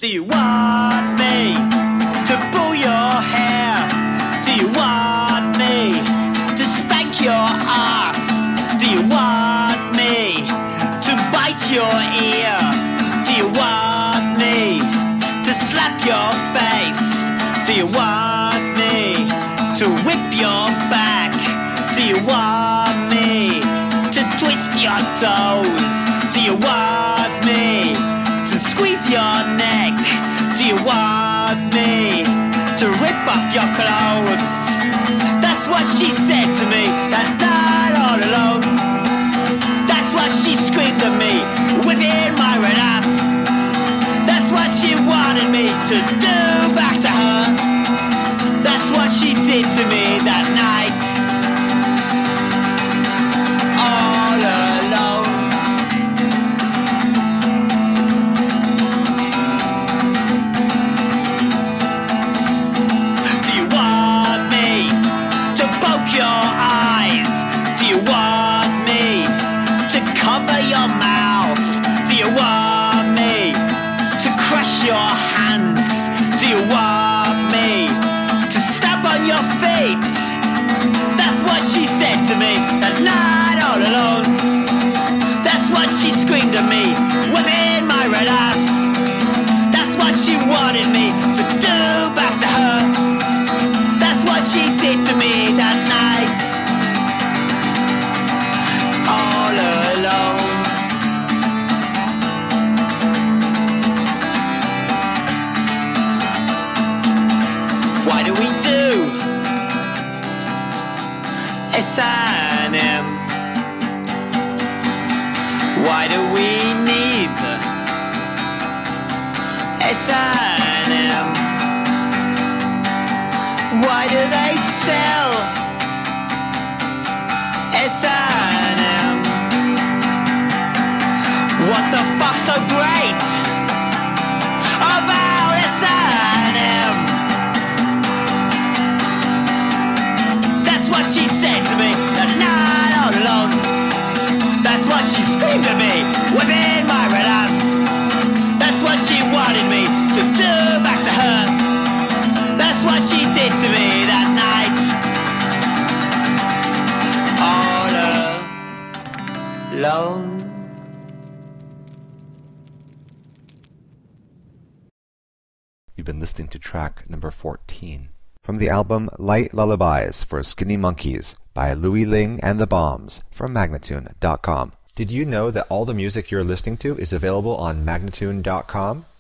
Do you want me to pull your hair? Do you want me to spank your ass? Do you want me to bite your ear? Do you want me to slap your face? Do you want me to whip your back? Do you want me to twist your toes? Do you want me to squeeze your neck? Do you want me to rip off your clothes? That's what she said to me that night all alone. That's what she screamed at me within my red ass. That's what she wanted me to do back to her. That's what she did to me that night. All alone. Do you want me to poke your eyes? Do you want me to cover your mouth? Do you want me to crush your hands? Do you want me to stamp on your feet? That's what she said to me that night all alone. That's what she screamed at me within my red ass. That's what she wanted me to do back to her. That's what she did to me that night. All alone. Why do we do S&M? Why do we need the S&M? Why do they sell S&M? What the fuck's so great about S&M? That's what she said to me that night all alone. That's what she screamed at me within my red ass. That's what she wanted me to do back to her. That's what she did to me that night. All alone. You've been listening to track number 14 from the album Light Lullabies for Skinny Monkeys by Louis Ling and the Bombs from Magnatune.com. Did you know that all the music you're listening to is available on Magnatune.com?